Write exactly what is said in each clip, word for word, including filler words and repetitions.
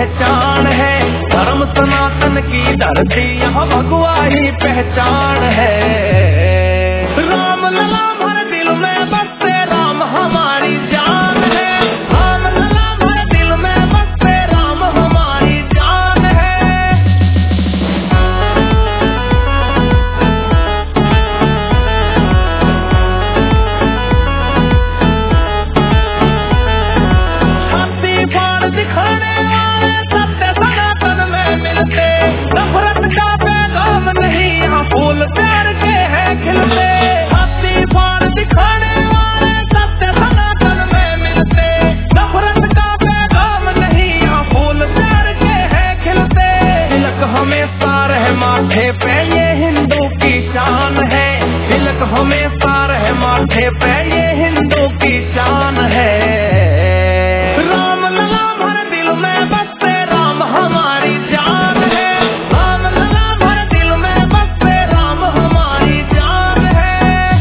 पहचान है, धर्म सनातन की धरती यहाँ भगवा ही पहचान है। राम लला हर दिल में बसते राम हमारी जान है, राम लला हर दिल में बसते राम हमारी जान है। छाती फाड़ दिखाने वाले सत्य सनातन में मिलते, नफरत का पैगाम नहीं यहाँ फूल प्यार के हैं खिलते। छाती फाड़ दिखाने वाले सत्य सनातन में मिलते, नफरत का पैगाम नहीं यहाँ फूल प्यार के हैं खिलते। तिलक हमेशा रहे माथे पे ये हिंदू की शान है, तिलक हमेशा रहे माथे पे ये हिंदू की शान है। राम लला हर दिल में बसते राम हमारी जान है, राम लला हर दिल में बसते राम हमारी जान है।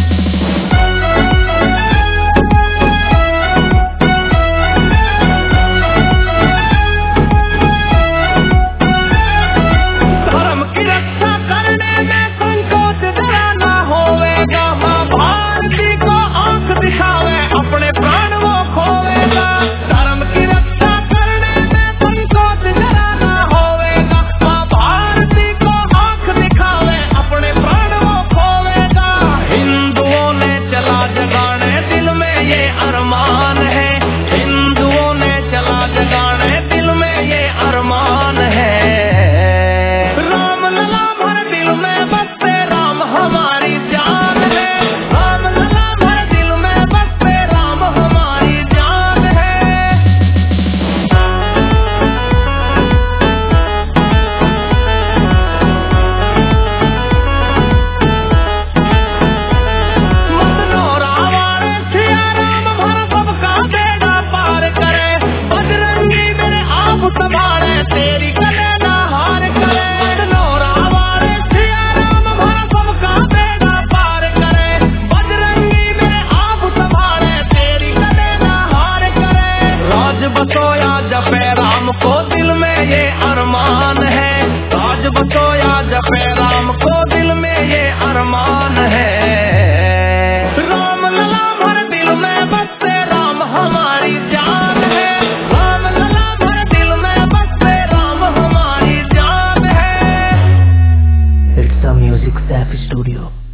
धर्म की रक्षा करने में संकोच जरा ना होवेगा, माँ भारती को आंख दिखावे अपने प्राण वो खोवेगा। धर्म की रक्षा करने में संकोच जरा ना होवेगा, माँ भारती को आंख दिखावे अपने प्राण वो खोवेगा। हिंदुओं ने चला जगाने दिल में ये अरमान है, हिंदुओं ने चला जगाने दिल में ये अरमान है। राम लला हर दिल में बसते राम हमारी जान है, राम लला हर दिल में बसते राम हमारी जान है। मतनोरा वाले सिया राम भर सबका बेड़ा पार करे, बजरंगी मेरे आप संभाले तेरी गले ना हार करे। मतनोरा वाले सिया राम भर सबका बेड़ा पार करे, बजरंगी मेरे आप संभाले तेरी गले ना हार करे। राज बसोया जपे राम को दिल में ये अरमान है, राज बसोया जपे राम को दिल में ये अरमान है। राम लला हर दिल में बसते राम हमारी जान है, राम लला हर दिल में बसते राम हमारी जान है। It's a music Saf Studio.